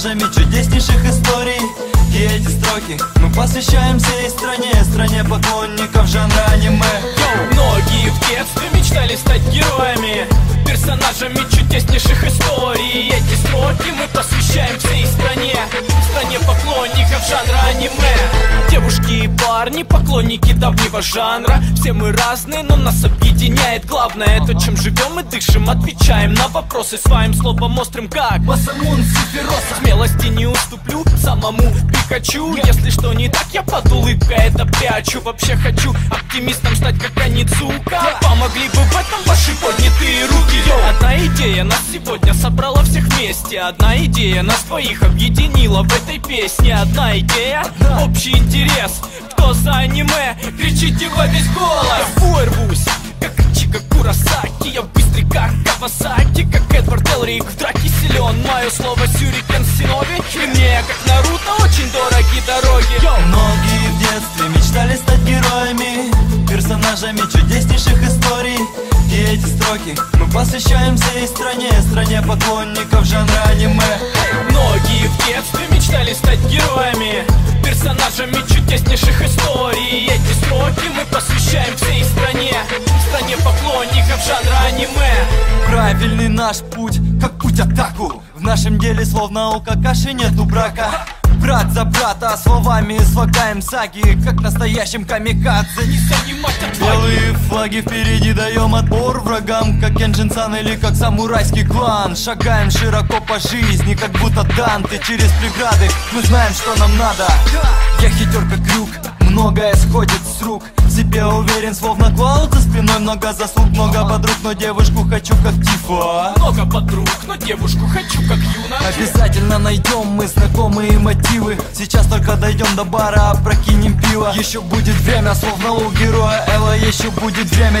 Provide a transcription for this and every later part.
персонажами чудеснейших историй. И эти строки мы посвящаем всей стране, стране поклонников жанра аниме. Многие в детстве мечтали стать героями, персонажами чудеснейших историй. И эти строки мы посвящаем всей стране, стране поклонников жанра аниме. Девушки и парни, поклонники давнего жанра. Все мы разные, но нас объединяет главное то, чем живем и дышим. Отвечаем на вопросы своим словом острым, как Масамун Сифироса. Смелости не уступлю самому Пикачу. Если что не так, я под улыбкой это прячу. Вообще хочу оптимистом стать, как Анидзука. Помогли бы в этом ваши поднятые руки. Одна идея нас сегодня собрала всех вместе. Одна идея нас двоих объединила в этой песне. Одна идея, общий интерес. Кто за аниме? Кричите во весь голос. Я вырвусь, как Ичиго Куросаки. Я быстрый, как Кавасаки, как Эдвард Элрик. В драке силен, мое слово Сюрикен Синоби. И мне, как Наруто, очень дороги дороги. Многие в детстве мечтали стать героями, персонажами чудеснейших историй. И эти строки мы посвящаем всей стране, стране поклонников жанра аниме. Многие в детстве мечтали стать героями, персонажами чудеснейших историй. И эти строки мы посвящаем всей стране, стране поклонников жанра аниме. Правильный наш путь, как путь атаку. В нашем деле словно у Какаши нету брака. Брат за брата, словами слагаем саги, как настоящим камикадзе. Не занимать отваги. Белые флаги впереди, даем отпор врагам, как Кенджин-сан или как самурайский клан. Шагаем широко по жизни, как будто Данте через преграды. Мы знаем, что нам надо. Я хитер как крюк, многое сходит с рук. В себе уверен, словно Клауд, за спиной много заслуг, много подруг, но девушку хочу как Тифа. Много подруг, но девушку хочу как Юна. Обязательно найдем мы знакомые мотивы. Сейчас только дойдем до бара, опрокинем пиво. Еще будет время, словно у героя Элла. Еще будет время,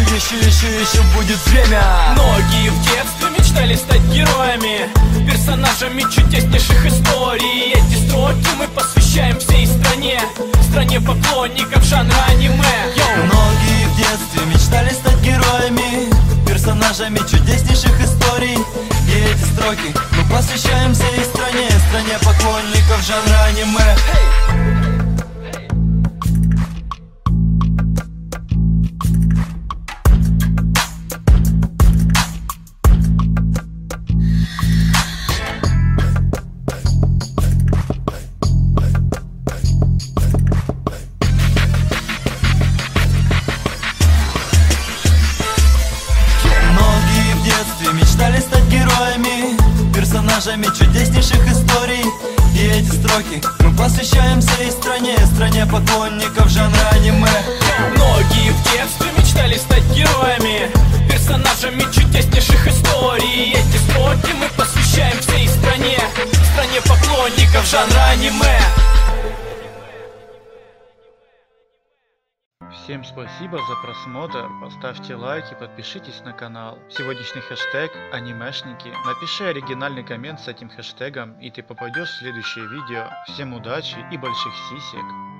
еще будет время. Многие в детстве мечтали стать героями, персонажами чудеснейших историй. И эти строки мы посвящаем всей стране, стране поклонников жанра аниме. Многие в детстве мечтали стать героями, персонажами чудеснейших историй. И эти строки мы посвящаем всей стране, стране поклонников жанра аниме. Мечтали стать героями, персонажами чудеснейших историй. И эти строки мы посвящаем всей стране, стране поклонников жанра аниме. Многие в детстве мечтали стать героями, персонажами чудеснейших историй. И эти строки мы посвящаем всей стране, стране поклонников жанра аниме. Всем спасибо за просмотр, поставьте лайки, подпишитесь на канал. Сегодняшний хэштег анимешники. Напиши оригинальный коммент с этим хэштегом, и ты попадешь в следующее видео. Всем удачи и больших сисек.